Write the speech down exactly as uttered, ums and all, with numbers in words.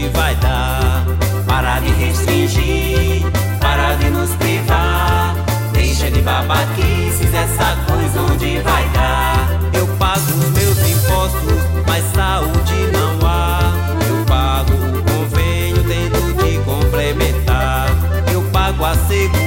onde vai dar. Para de restringir, para de nos privar. Deixa de babaquices, essa coisa onde vai dar. Eu pago os meus impostos, mas saúde não há. Eu pago o convênio tendo de complementar. Eu pago a segurança